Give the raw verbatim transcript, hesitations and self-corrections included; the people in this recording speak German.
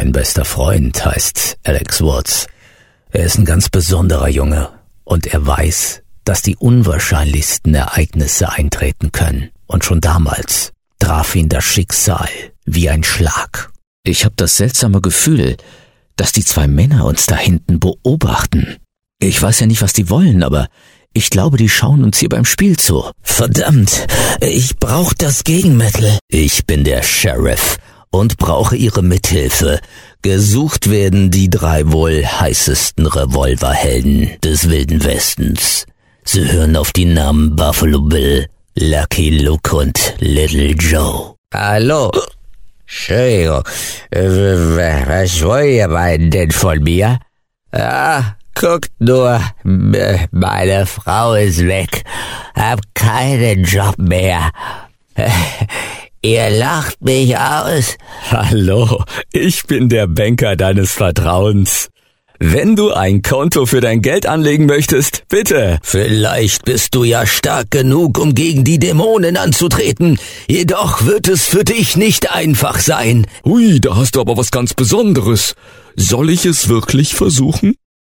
Mein bester Freund heißt Alex Woods. Er ist ein ganz besonderer Junge und er weiß, dass die unwahrscheinlichsten Ereignisse eintreten können. Und schon damals traf ihn das Schicksal wie ein Schlag. Ich habe das seltsame Gefühl, dass die zwei Männer uns da hinten beobachten. Ich weiß ja nicht, was die wollen, aber ich glaube, die schauen uns hier beim Spiel zu. Verdammt, ich brauche das Gegenmittel. Ich bin der Sheriff und brauche Ihre Mithilfe. Gesucht werden die drei wohl heißesten Revolverhelden des Wilden Westens. Sie hören auf die Namen Buffalo Bill, Lucky Luke und Little Joe. Hallo. Entschuldigung. Was wollt ihr beiden denn von mir? Ah, guckt nur, meine Frau ist weg. Hab keinen Job mehr. Ihr lacht mich aus. Hallo, ich bin der Banker deines Vertrauens. Wenn du ein Konto für dein Geld anlegen möchtest, bitte. Vielleicht bist du ja stark genug, um gegen die Dämonen anzutreten. Jedoch wird es für dich nicht einfach sein. Ui, da hast du aber was ganz Besonderes. Soll ich es wirklich versuchen?